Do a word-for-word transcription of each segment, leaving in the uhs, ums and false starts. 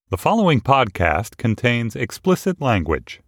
The following podcast contains explicit language.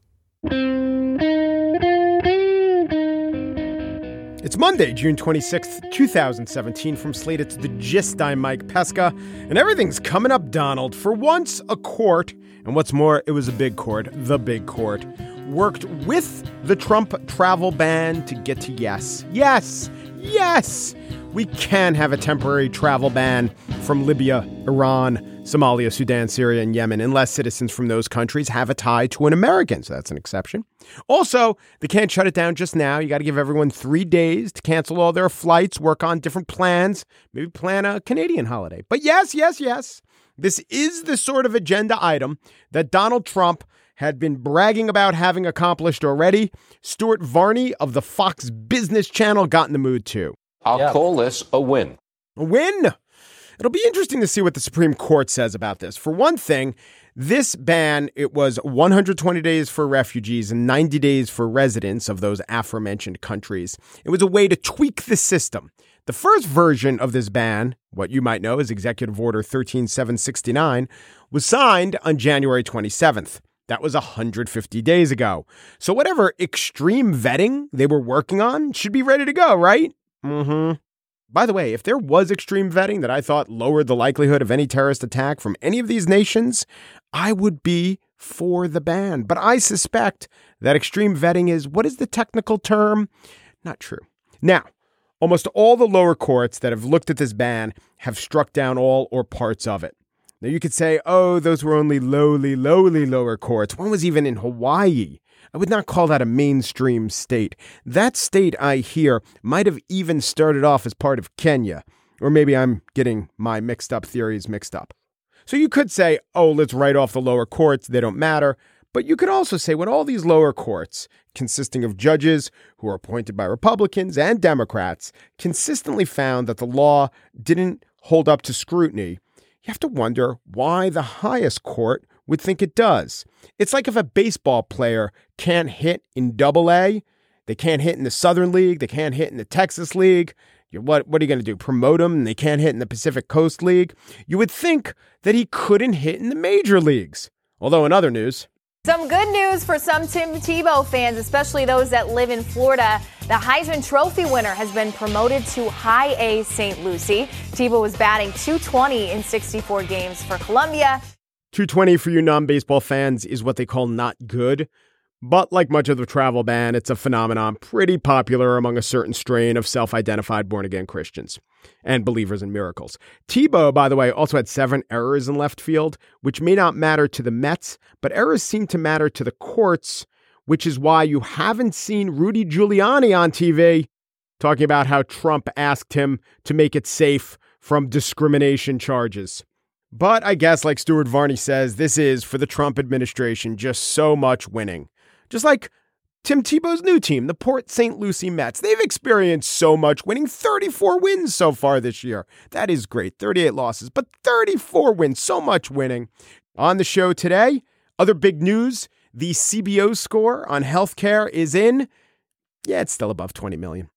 It's Monday, June twenty-sixth, twenty seventeen. From Slate, it's The Gist. I'm Mike Pesca. And everything's coming up, Donald. For once, a court, and what's more, it was a big court, the big court, worked with the Trump travel ban to get to yes. Yes! Yes! We can have a temporary travel ban from Libya, Iran, Somalia, Sudan, Syria, and Yemen, unless citizens from those countries have a tie to an American. So that's an exception. Also, they can't shut it down just now. You got to give everyone three days to cancel all their flights, work on different plans, maybe plan a Canadian holiday. But yes, yes, yes, this is the sort of agenda item that Donald Trump had been bragging about having accomplished already. Stuart Varney of the Fox Business Channel got in the mood too. I'll yeah. call this a win. A win? It'll be interesting to see what the Supreme Court says about this. For one thing, this ban, it was one hundred twenty days for refugees and ninety days for residents of those aforementioned countries. It was a way to tweak the system. The first version of this ban, what you might know as Executive Order thirteen seven sixty-nine, was signed on January twenty-seventh. That was one hundred fifty days ago. So whatever extreme vetting they were working on should be ready to go, right? Mm-hmm. By the way, if there was extreme vetting that I thought lowered the likelihood of any terrorist attack from any of these nations, I would be for the ban. But I suspect that extreme vetting is, what is the technical term? Not true. Now, almost all the lower courts that have looked at this ban have struck down all or parts of it. Now, you could say, oh, those were only lowly, lowly lower courts. One was even in Hawaii. I would not call that a mainstream state. That state, I hear, might have even started off as part of Kenya. Or maybe I'm getting my mixed up theories mixed up. So you could say, oh, let's write off the lower courts. They don't matter. But you could also say when all these lower courts, consisting of judges who are appointed by Republicans and Democrats, consistently found that the law didn't hold up to scrutiny, you have to wonder why the highest court would think it does. It's like if a baseball player can't hit in Double A, they can't hit in the Southern League, they can't hit in the Texas League. You're, what, what are you going to do? Promote them and they can't hit in the Pacific Coast League? You would think that he couldn't hit in the major leagues. Although in other news, some good news for some Tim Tebow fans, especially those that live in Florida. The Heisman Trophy winner has been promoted to High A Saint Lucie. Tebow was batting two twenty in sixty-four games for Columbia. two twenty for you non-baseball fans is what they call not good. But like much of the travel ban, it's a phenomenon pretty popular among a certain strain of self-identified born-again Christians and believers in miracles. Tebow, by the way, also had seven errors in left field, which may not matter to the Mets, but errors seem to matter to the courts, which is why you haven't seen Rudy Giuliani on T V talking about how Trump asked him to make it safe from discrimination charges. But I guess, like Stuart Varney says, this is, for the Trump administration, just so much winning. Just like Tim Tebow's new team, the Port Saint Lucie Mets. They've experienced so much winning, thirty-four wins so far this year. That is great, thirty-eight losses, but thirty-four wins, so much winning. On the show today, other big news, the C B O score on healthcare is in, yeah, it's still above twenty million.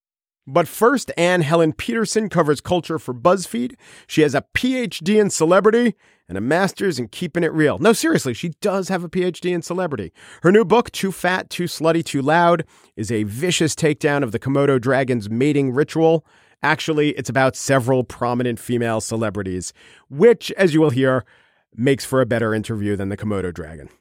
But first, Anne Helen Peterson covers culture for BuzzFeed. She has a P H D in celebrity and a master's in keeping it real. No, seriously, she does have a P H D in celebrity. Her new book, Too Fat, Too Slutty, Too Loud, is a vicious takedown of the Komodo dragon's mating ritual. Actually, it's about several prominent female celebrities, which, as you will hear, makes for a better interview than the Komodo dragon.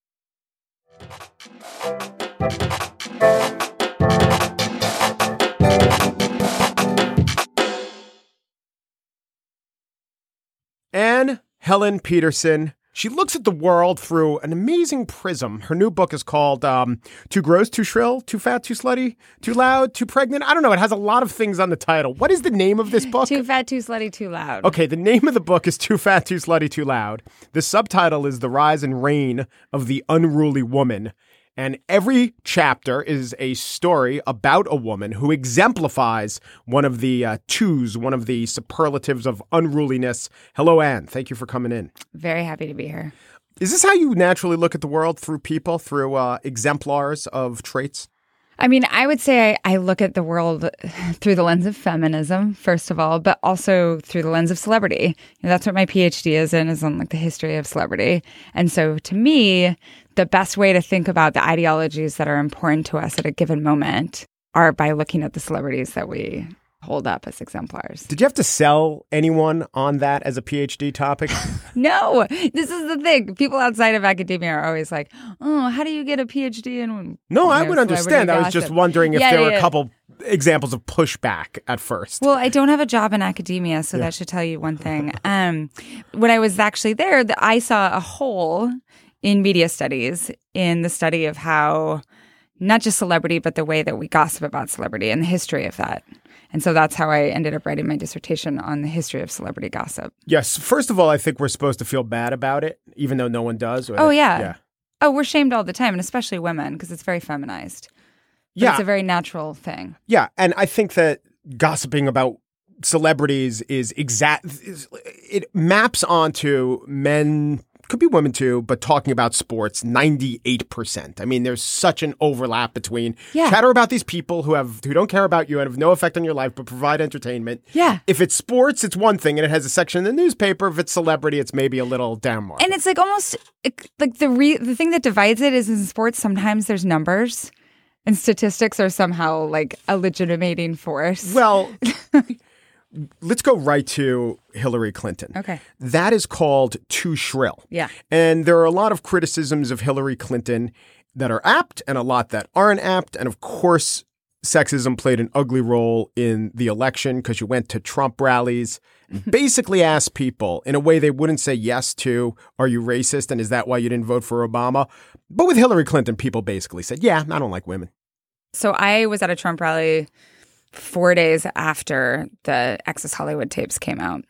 Anne Helen Peterson. She looks at the world through an amazing prism. Her new book is called um, Too Gross, Too Shrill, Too Fat, Too Slutty, Too Loud, Too Pregnant. I don't know. It has a lot of things on the title. What is the name of this book? Too Fat, Too Slutty, Too Loud. Okay, the name of the book is Too Fat, Too Slutty, Too Loud. The subtitle is The Rise and Reign of the Unruly Woman. And every chapter is a story about a woman who exemplifies one of the uh, twos, one of the superlatives of unruliness. Hello, Anne. Thank you for coming in. Very happy to be here. Is this how you naturally look at the world, through people, through uh, exemplars of traits? I mean, I would say I, I look at the world through the lens of feminism, first of all, but also through the lens of celebrity. And that's what my PhD is in, is on like the history of celebrity. And so to me, the best way to think about the ideologies that are important to us at a given moment are by looking at the celebrities that we hold up as exemplars. Did you have to sell anyone on that as a PhD topic? No, this is the thing. People outside of academia are always like, oh, how do you get a PhD in No, you I know, would understand. I was just gossip? wondering if Yeah, there yeah, were a yeah. couple examples of pushback at first. Well, I don't have a job in academia, so that should tell you one thing. Um, when I was actually there, the, I saw a hole in media studies in the study of how not just celebrity, but the way that we gossip about celebrity and the history of that. And so that's how I ended up writing my dissertation on the history of celebrity gossip. Yes. First of all, I think we're supposed to feel bad about it, even though no one does. Or Oh, that- yeah. Yeah. Oh, we're shamed all the time, and especially women, because it's very feminized. But Yeah. it's a very natural thing. Yeah. And I think that gossiping about celebrities is exact. is- It maps onto men, could be women too, but talking about sports, ninety-eight percent. I mean, there's such an overlap between Yeah. chatter about these people who have who don't care about you and have no effect on your life, but provide entertainment. Yeah. If it's sports, it's one thing, and it has a section in the newspaper. If it's celebrity, it's maybe a little down market. And it's like almost it- like the re- the thing that divides it is in sports, sometimes there's numbers and statistics are somehow like a legitimating force. Well, let's go right to Hillary Clinton. Okay. That is called too shrill. Yeah. And there are a lot of criticisms of Hillary Clinton that are apt and a lot that aren't apt. And of course, sexism played an ugly role in the election because you went to Trump rallies and basically asked people in a way they wouldn't say yes to, are you racist? And is that why you didn't vote for Obama? But with Hillary Clinton, people basically said, yeah, I don't like women. So I was at a Trump rally four days after the Access Hollywood tapes came out.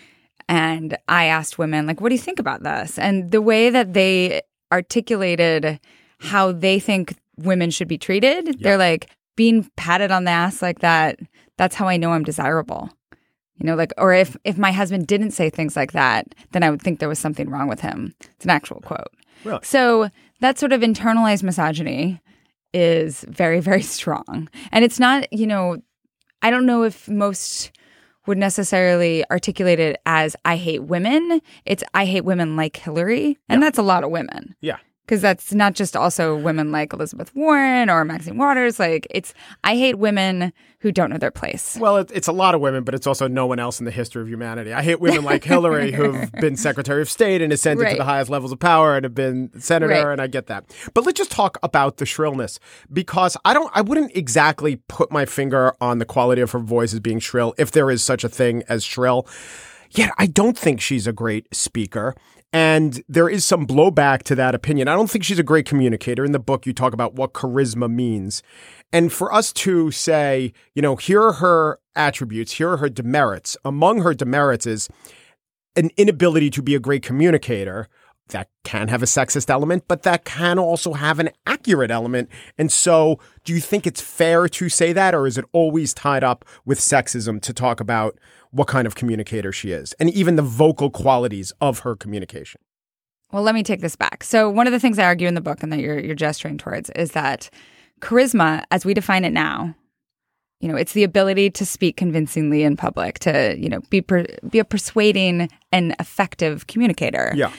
And I asked women, like, what do you think about this? And the way that they articulated how they think women should be treated, yeah. They're like, being patted on the ass like that, that's how I know I'm desirable. You know, like, or if, if my husband didn't say things like that, then I would think there was something wrong with him. It's an actual quote. Really? So that sort of internalized misogyny is very, very strong. And it's not, you know, I don't know if most would necessarily articulate it as I hate women. It's I hate women like Hillary. And yeah. That's a lot of women. Yeah. Because that's not just also women like Elizabeth Warren or Maxine Waters. Like, it's I hate women who don't know their place. Well, it, it's a lot of women, but it's also no one else in the history of humanity. I hate women like Hillary who've been Secretary of State and ascended right. to the highest levels of power and have been senator, right. and I get that. But let's just talk about the shrillness, because I don't, I wouldn't exactly put my finger on the quality of her voice as being shrill, if there is such a thing as shrill. Yet I don't think she's a great speaker. And there is some blowback to that opinion. I don't think she's a great communicator. In the book, you talk about what charisma means. And for us to say, you know, here are her attributes, here are her demerits. Among her demerits is an inability to be a great communicator. That can have a sexist element, but that can also have an accurate element. And so do you think it's fair to say that, or is it always tied up with sexism to talk about what kind of communicator she is and even the vocal qualities of her communication? Well, let me take this back. So one of the things I argue in the book and that you're, you're gesturing towards is that charisma, as we define it now, you know, it's the ability to speak convincingly in public, to, you know, be per, be a persuading and effective communicator. Yeah.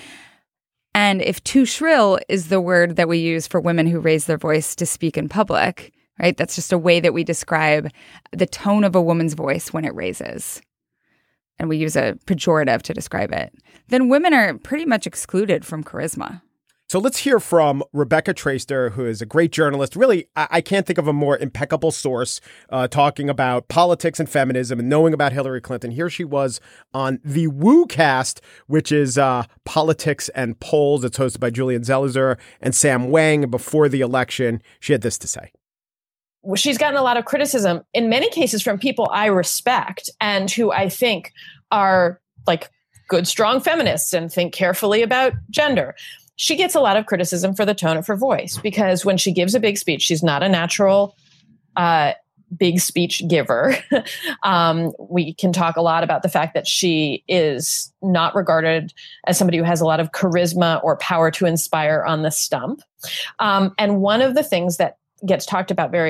And if too shrill is the word that we use for women who raise their voice to speak in public, right? That's just a way that we describe the tone of a woman's voice when it raises. And we use a pejorative to describe it. Then women are pretty much excluded from charisma. So let's hear from Rebecca Traister, who is a great journalist. Really, I, I can't think of a more impeccable source uh, talking about politics and feminism and knowing about Hillary Clinton. Here she was on the WooCast, which is uh, politics and polls. It's hosted by Julian Zelizer and Sam Wang. Before the election, she had this to say. She's gotten a lot of criticism, in many cases from people I respect and who I think are like good, strong feminists and think carefully about gender. She gets a lot of criticism for the tone of her voice, because when she gives a big speech, she's not a natural uh, big speech giver. um, we can talk a lot about the fact that she is not regarded as somebody who has a lot of charisma or power to inspire on the stump. Um, and one of the things that gets talked about very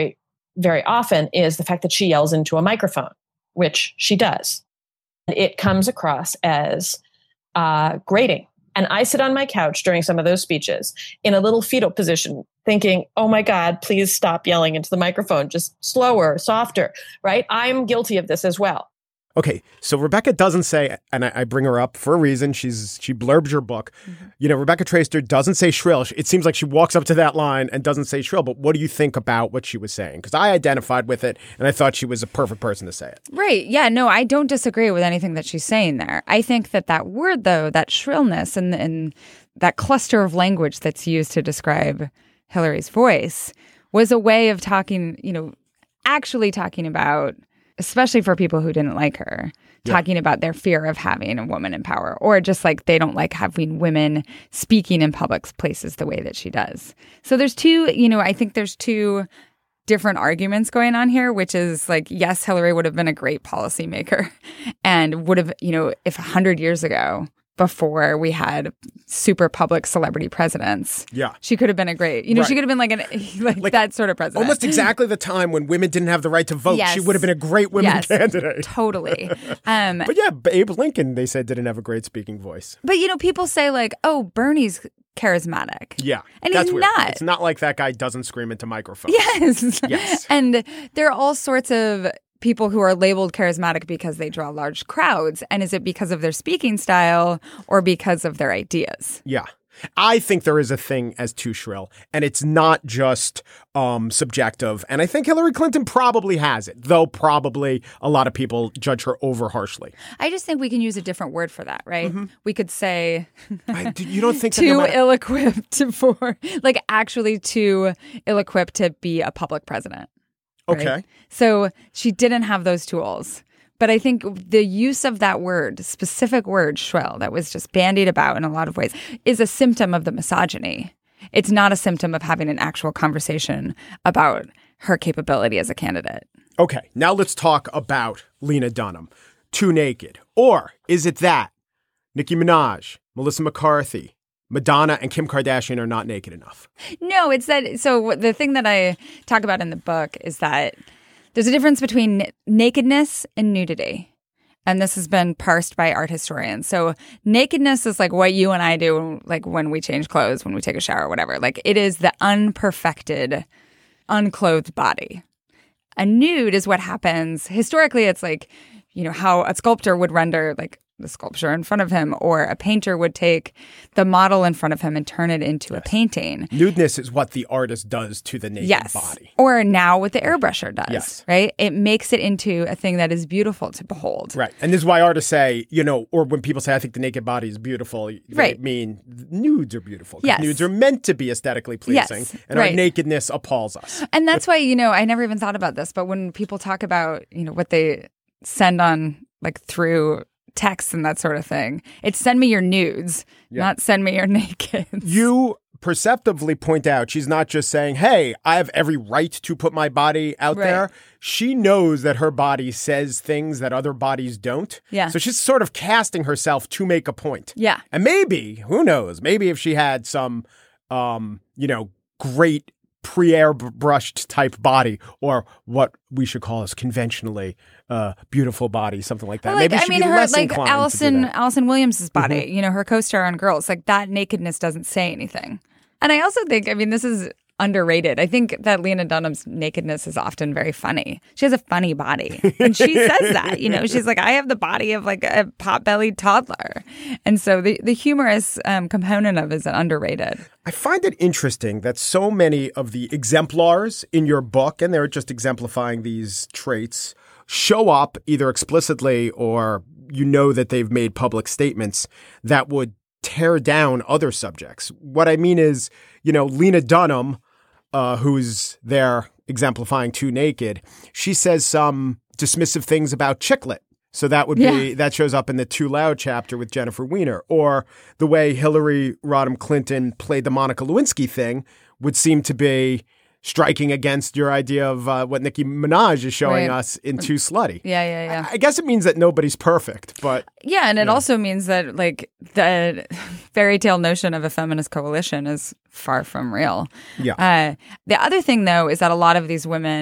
very often is the fact that she yells into a microphone, which she does. It comes across as uh, grating. And I sit on my couch during some of those speeches in a little fetal position thinking, oh my God, please stop yelling into the microphone, just slower, softer, right? I'm guilty of this as well. Okay, so Rebecca doesn't say, and I, I bring her up for a reason. She's she blurbs your book. Mm-hmm. You know, Rebecca Traister doesn't say shrill. It seems like she walks up to that line and doesn't say shrill. But what do you think about what she was saying? Because I identified with it, and I thought she was a perfect person to say it. Right. Yeah. No, I don't disagree with anything that she's saying there. I think that that word, though, that shrillness and and that cluster of language that's used to describe Hillary's voice was a way of talking. You know, actually talking about. Especially for people who didn't like her, yeah. talking about their fear of having a woman in power, or just like they don't like having women speaking in public places the way that she does. So there's two, you know, I think there's two different arguments going on here, which is like, yes, Hillary would have been a great policymaker and would have, you know, if a hundred years ago, before we had super public celebrity presidents. Yeah. She could have been a great, you know, right. she could have been like, an, like, like that sort of president. Almost exactly the time when women didn't have the right to vote. Yes. She would have been a great women yes, candidate. Totally. Um, but yeah, Abe Lincoln, they said, didn't have a great speaking voice. But, you know, people say like, oh, Bernie's charismatic. Yeah. And that's he's weird. not. It's not like that guy doesn't scream into microphones. Yes. Yes. And there are all sorts of people who are labeled charismatic because they draw large crowds. And is it because of their speaking style or because of their ideas? Yeah. I think there is a thing as too shrill, and it's not just um, subjective. And I think Hillary Clinton probably has it, though probably a lot of people judge her over harshly. I just think we can use a different word for that, right? Mm-hmm. We could say I, you don't think too no matter- ill-equipped for, like actually too ill-equipped to be a public president. Right? Okay. So she didn't have those tools. But I think the use of that word, specific word, shrill, that was just bandied about in a lot of ways, is a symptom of the misogyny. It's not a symptom of having an actual conversation about her capability as a candidate. Okay, now let's talk about Lena Dunham. Too naked. Or is it that Nicki Minaj, Melissa McCarthy, Madonna, and Kim Kardashian are not naked enough? No, it's that. So the thing that I talk about in the book is that there's a difference between nakedness and nudity. And this has been parsed by art historians. So nakedness is like what you and I do, like when we change clothes, when we take a shower, whatever. Like it is the unperfected, unclothed body. A nude is what happens. Historically, it's like, you know, how a sculptor would render like the sculpture in front of him, or a painter would take the model in front of him and turn it into yes. a painting. Nudeness is what the artist does to the naked yes. body. Or now what the airbrusher does, yes. right? It makes it into a thing that is beautiful to behold. Right. And this is why artists say, you know, or when people say, I think the naked body is beautiful, they right. mean nudes are beautiful. Yes. Nudes are meant to be aesthetically pleasing. Yes. And right. our nakedness appalls us. And that's why, you know, I never even thought about this, but when people talk about, you know, what they send on, like through texts and that sort of thing, it's send me your nudes, yeah. not send me your nakeds. You perceptively point out she's not just saying, hey, I have every right to put my body out right. there. She knows that her body says things that other bodies don't. Yeah. So she's sort of casting herself to make a point. Yeah. And maybe, who knows, maybe if she had some, um, you know, great pre-airbrushed type body, or what we should call as conventionally uh, beautiful body, something like that. Well, like, Maybe I she'd mean, be her less like inclined Allison to do that. Allison Williams's body, Mm-hmm. you know, her co-star on Girls, like that nakedness doesn't say anything. And I also think, I mean, this is underrated. I think that Lena Dunham's nakedness is often very funny. She has a funny body. And she says that, you know, she's like, I have the body of like a pot-bellied toddler. And so the, the humorous um, component of it is underrated. I find it interesting that so many of the exemplars in your book, and they're just exemplifying these traits, show up either explicitly or you know that they've made public statements that would tear down other subjects. What I mean is, you know, Lena Dunham, uh, who's there exemplifying Too Naked, she says some dismissive things about Chick-lit. So that would yeah. be, that shows up in the Too Loud chapter with Jennifer Weiner. Or the way Hillary Rodham Clinton played the Monica Lewinsky thing would seem to be striking against your idea of uh, what Nicki Minaj is showing right. us in Too Slutty. Yeah, yeah, yeah. I, I guess it means that nobody's perfect, but... Yeah, and it yeah. also means that, like, the fairy tale notion of a feminist coalition is far from real. Yeah. Uh, the other thing, though, is that a lot of these women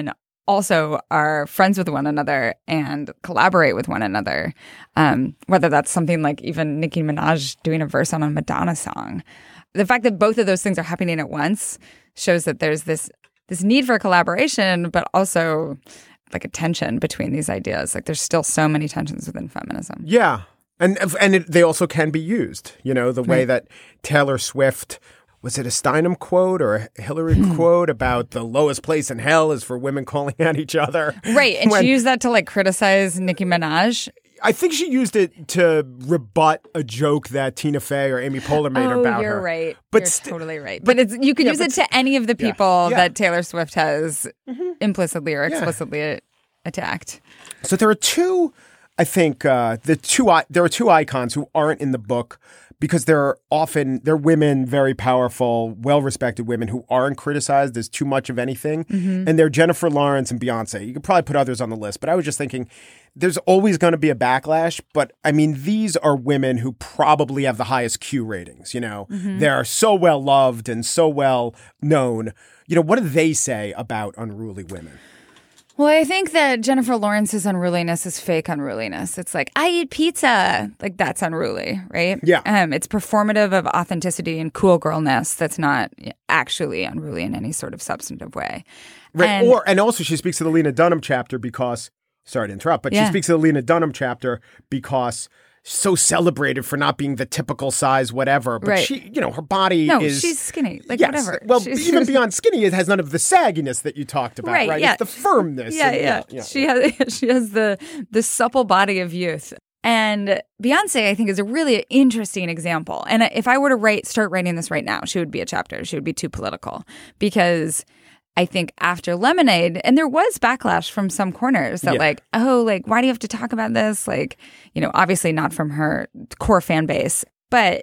also are friends with one another and collaborate with one another. Um, whether that's something like even Nicki Minaj doing a verse on a Madonna song. The fact that both of those things are happening at once shows that there's this this need for collaboration, but also like a tension between these ideas. Like there's still so many tensions within feminism. Yeah. And and it, they also can be used, you know, the way Right. that Taylor Swift, was it a Steinem quote or a Hillary quote about the lowest place in hell is for women calling at each other? Right. And When- she used that to like criticize Nicki Minaj. I think she used it to rebut a joke that Tina Fey or Amy Poehler made Oh, about you're her. right. But you're st- totally right. But it's you can yeah, use but it to any of the yeah, people yeah. that Taylor Swift has Mm-hmm. implicitly or explicitly attacked. So there are two, I think, uh, the two I- there are two icons who aren't in the book because they're often they're women, very powerful, well-respected women who aren't criticized as too much of anything, Mm-hmm. and they're Jennifer Lawrence and Beyonce. You could probably put others on the list, but I was just thinking, there's always going to be a backlash. But I mean, these are women who probably have the highest Q ratings. You know, Mm-hmm. they're so well loved and so well known. You know, what do they say about unruly women? Well, I think that Jennifer Lawrence's unruliness is fake unruliness. It's like, I eat pizza. Like, that's unruly, right? Yeah. Um, it's performative of authenticity and cool girlness that's not actually unruly in any sort of substantive way. Right. And- or and also she speaks to the Lena Dunham chapter because sorry to interrupt, but Yeah. she speaks to the Lena Dunham chapter because she's so celebrated for not being the typical size, whatever. But Right. she, you know, her body No, is she's skinny. Like, yes. whatever. Well, She's- even beyond skinny, it has none of the sagginess that you talked about, right? Right, yeah. It's the firmness. Yeah, and- yeah. She has she has the the supple body of youth. And Beyonce, I think, is a really interesting example. And if I were to write start writing this right now, she would be a chapter. She would be too political because I think after Lemonade, and there was backlash from some corners that Yeah. like, oh, like, why do you have to talk about this? Like, you know, obviously not from her core fan base, but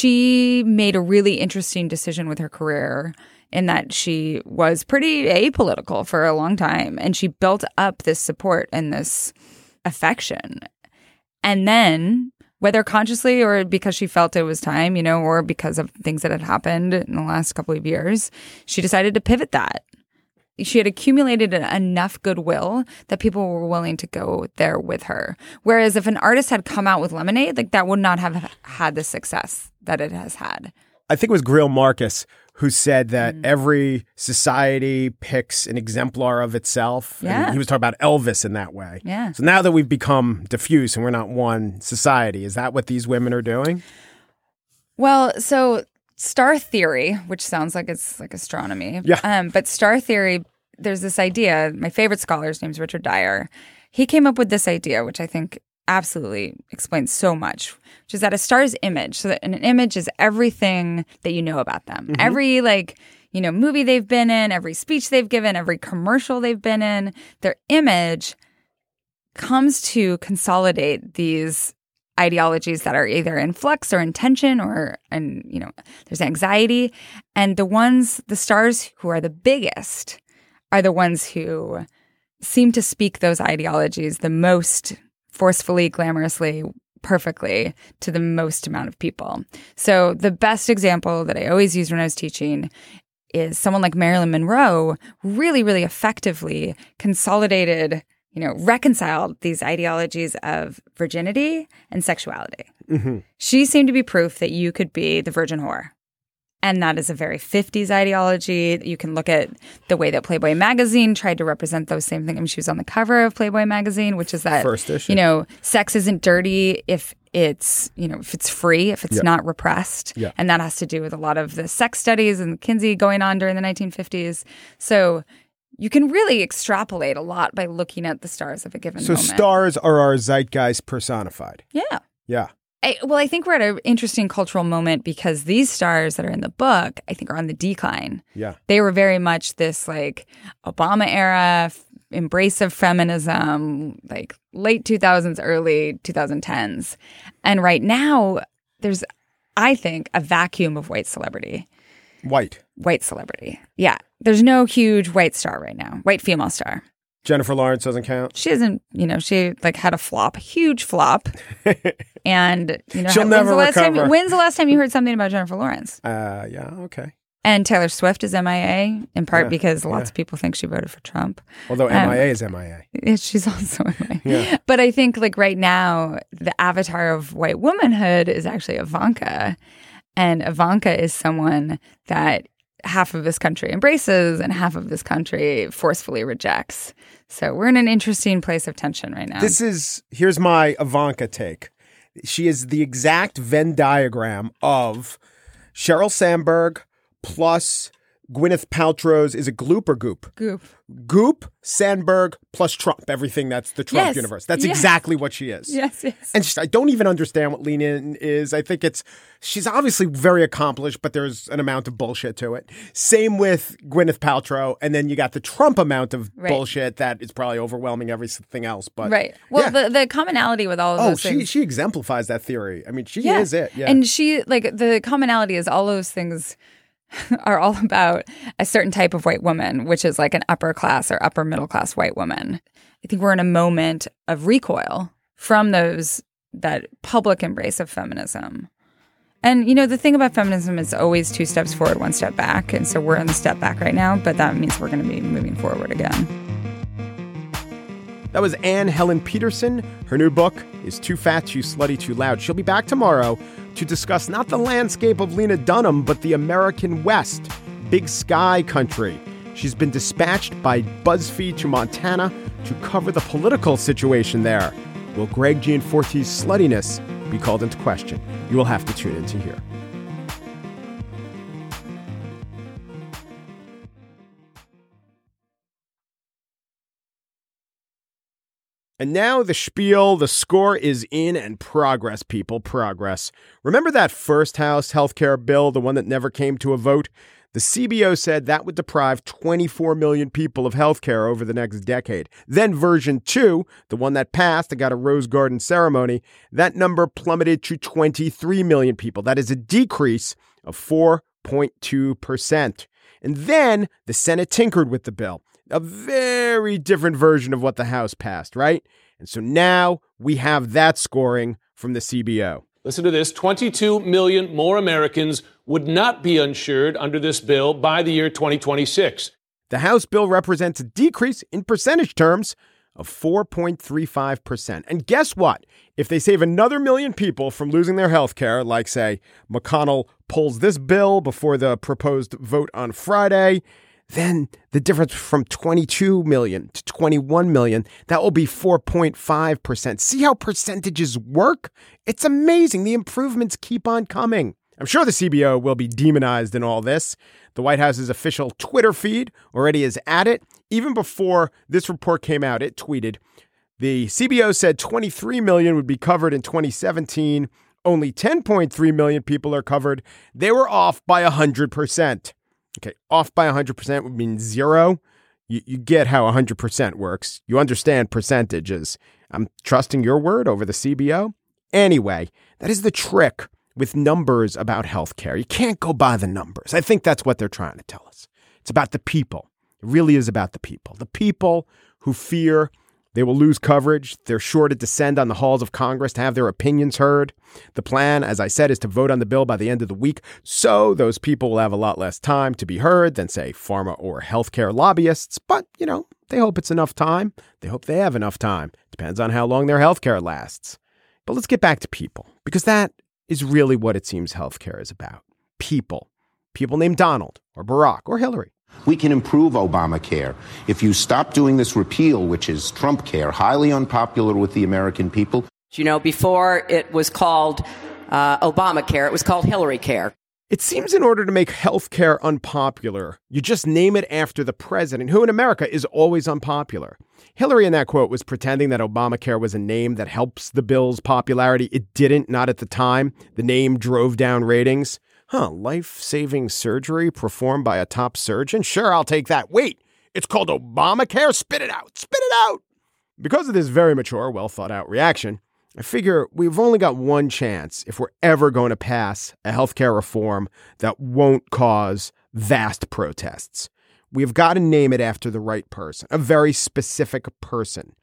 she made a really interesting decision with her career in that she was pretty apolitical for a long time. And she built up this support and this affection. And then, whether consciously or because she felt it was time, you know, or because of things that had happened in the last couple of years, she decided to pivot that. She had accumulated enough goodwill that people were willing to go there with her. Whereas if an artist had come out with Lemonade, like that would not have had the success that it has had. I think it was Greil Marcus who said that Mm. every society picks an exemplar of itself. Yeah. And he was talking about Elvis in that way. Yeah. So now that we've become diffuse and we're not one society, is that what these women are doing? Well, so star theory, which sounds like it's like astronomy. Yeah. Um, but star theory, there's this idea. My favorite scholar, his name's Richard Dyer. He came up with this idea, which I think absolutely explains so much, which is that a star's image, so that an image is everything that you know about them. Mm-hmm. Every like, you know, movie they've been in, every speech they've given, every commercial they've been in, their image comes to consolidate these ideologies that are either in flux or in tension or, and, you know, there's anxiety. And the ones, the stars who are the biggest are the ones who seem to speak those ideologies the most forcefully, glamorously, perfectly to the most amount of people. So the best example that I always use when I was teaching is someone like Marilyn Monroe really, really effectively consolidated, you know, reconciled these ideologies of virginity and sexuality. Mm-hmm. She seemed to be proof that you could be the virgin whore. And that is a very fifties ideology. You can look at the way that Playboy magazine tried to represent those same things. I mean, she was on the cover of Playboy magazine, which is that, First issue. you know, sex isn't dirty if it's, you know, if it's free, if it's Yeah. not repressed. Yeah. And that has to do with a lot of the sex studies and Kinsey going on during the nineteen fifties. So you can really extrapolate a lot by looking at the stars of a given So moment. stars are our zeitgeist personified. Yeah. Yeah. I, well, I think we're at an interesting cultural moment because these stars that are in the book, I think, are on the decline. Yeah. They were very much this like Obama era f- embrace of feminism, like late two thousands, early twenty tens. And right now, there's, I think, a vacuum of white celebrity. White. White celebrity. Yeah. There's no huge white star right now, white female star. Jennifer Lawrence doesn't count. She isn't, you know, she like had a flop, a huge flop. And, you know, She'll when's never the last recover. Time, when's the last time you heard something about Jennifer Lawrence? Uh, yeah. Okay. And Taylor Swift is M I A, in part Yeah, because lots yeah. of people think she voted for Trump. Although Um, M I A is M I A. Yeah, she's also M I A. Yeah. But I think like right now, the avatar of white womanhood is actually Ivanka. And Ivanka is someone that half of this country embraces and half of this country forcefully rejects. So we're in an interesting place of tension right now. This is, here's my Ivanka take. She is the exact Venn diagram of Sheryl Sandberg plus Gwyneth Paltrow's, is it Gloop or Goop? Goop. Goop, Sandberg plus Trump, everything that's the Trump Yes. universe. That's Yes. exactly what she is. Yes, yes. And she, I don't even understand what lean in is. I think it's, she's obviously very accomplished, but there's an amount of bullshit to it. Same with Gwyneth Paltrow. And then you got the Trump amount of Right. bullshit that is probably overwhelming everything else. But Right. Well, yeah. the, the commonality with all of Oh, those she, things. she exemplifies that theory. I mean, she Yeah. is it. Yeah. And she, like, the commonality is all those things are all about a certain type of white woman, which is like an upper class or upper middle class white woman. I think we're in a moment of recoil from those, that public embrace of feminism. And, you know, the thing about feminism is always two steps forward, one step back. And so we're in the step back right now, but that means we're going to be moving forward again. That was Anne Helen Peterson. Her new book is Too Fat, Too Slutty, Too Loud. She'll be back tomorrow to discuss not the landscape of Lena Dunham, but the American West, big sky country. She's been dispatched by BuzzFeed to Montana to cover the political situation there. Will Greg Gianforte's sluttiness be called into question? You will have to tune in to hear. And now the spiel, the score is in and progress, people, progress. Remember that first House healthcare bill, the one that never came to a vote? The C B O said that would deprive twenty-four million people of healthcare over the next decade. Then version two, the one that passed and got a Rose Garden ceremony, that number plummeted to twenty-three million people. That is a decrease of four point two percent. And then the Senate tinkered with the bill. A very different version of what the House passed, right? And so now we have that scoring from the C B O. Listen to this. twenty-two million more Americans would not be insured under this bill by the year twenty twenty-six. The House bill represents a decrease in percentage terms of four point three five percent. And guess what? If they save another million people from losing their health care, like, say, McConnell pulls this bill before the proposed vote on Friday, then the difference from twenty-two million to twenty-one million, that will be four point five percent. See how percentages work? It's amazing. The improvements keep on coming. I'm sure the C B O will be demonized in all this. The White House's official Twitter feed already is at it. Even before this report came out, it tweeted, the C B O said twenty-three million would be covered in twenty seventeen. Only ten point three million people are covered. They were off by one hundred percent. Okay, off by one hundred percent would mean zero. You, you get how one hundred percent works. You understand percentages. I'm trusting your word over the C B O. Anyway, that is the trick with numbers about healthcare. You can't go by the numbers. I think that's what they're trying to tell us. It's about the people. It really is about the people. The people who fear they will lose coverage. They're sure to descend on the halls of Congress to have their opinions heard. The plan, as I said, is to vote on the bill by the end of the week. So those people will have a lot less time to be heard than, say, pharma or healthcare lobbyists. But, you know, they hope it's enough time. They hope they have enough time. Depends on how long their healthcare lasts. But let's get back to people, because that is really what it seems healthcare is about. People. People named Donald or Barack or Hillary. We can improve Obamacare if you stop doing this repeal, which is Trump care, highly unpopular with the American people. You know, before it was called uh, Obamacare, it was called Hillary Care. It seems in order to make healthcare unpopular, you just name it after the president, who in America is always unpopular. Hillary in that quote was pretending that Obamacare was a name that helps the bill's popularity. It didn't, not at the time. The name drove down ratings. Huh, life-saving surgery performed by a top surgeon? Sure, I'll take that. Wait, it's called Obamacare? Spit it out, spit it out! Because of this very mature, well-thought-out reaction, I figure we've only got one chance if we're ever going to pass a healthcare reform that won't cause vast protests. We've got to name it after the right person, a very specific person.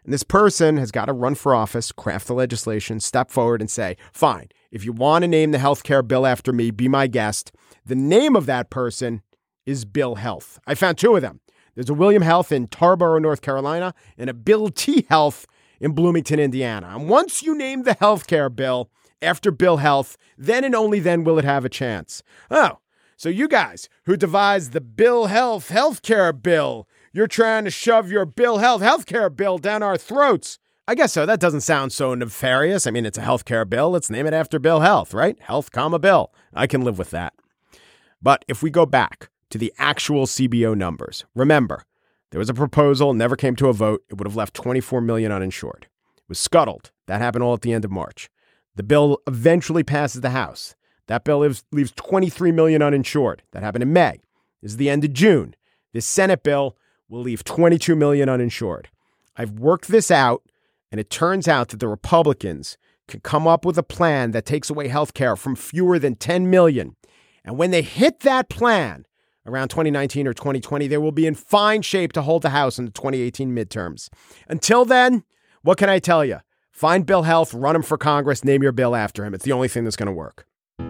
And this person has got to run for office, craft the legislation, step forward and say, fine, if you want to name the healthcare bill after me, be my guest. The name of that person is Bill Health. I found two of them. There's a William Health in Tarboro, North Carolina, and a Bill T. Health in Bloomington, Indiana. And once you name the healthcare bill after Bill Health, then and only then will it have a chance. Oh, so you guys who devised the Bill Health healthcare bill, you're trying to shove your Bill Health healthcare bill down our throats. I guess so. That doesn't sound so nefarious. I mean, it's a healthcare bill. Let's name it after Bill Health, right? Health, comma, bill. I can live with that. But if we go back to the actual C B O numbers, remember, there was a proposal, never came to a vote. It would have left twenty-four million uninsured. It was scuttled. That happened all at the end of March. The bill eventually passes the House. That bill leaves, leaves twenty-three million uninsured. That happened in May. This is the end of June. This Senate bill will leave twenty-two million uninsured. I've worked this out, and it turns out that the Republicans can come up with a plan that takes away health care from fewer than ten million. And when they hit that plan around twenty nineteen or twenty twenty, they will be in fine shape to hold the House in the twenty eighteen midterms. Until then, what can I tell you? Find Bill Health, run him for Congress, name your bill after him. It's the only thing that's going to work.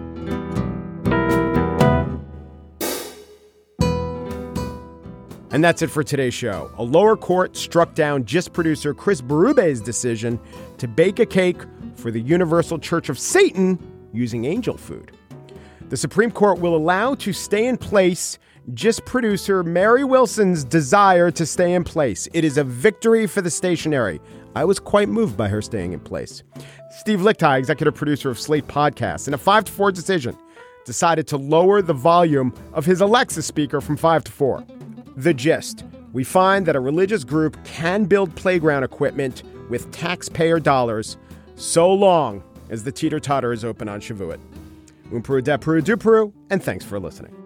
And that's it for today's show. A lower court struck down GIST producer Chris Berube's decision to bake a cake for the Universal Church of Satan using angel food. The Supreme Court will allow to stay in place GIST producer Mary Wilson's desire to stay in place. It is a victory for the stationery. I was quite moved by her staying in place. Steve Lichtai, executive producer of Slate Podcasts, in a five to four decision, decided to lower the volume of his Alexa speaker from five to four. The gist: we find that a religious group can build playground equipment with taxpayer dollars so long as the teeter-totter is open on Shavuot. Un Peru, de Peru, du Peru, and thanks for listening.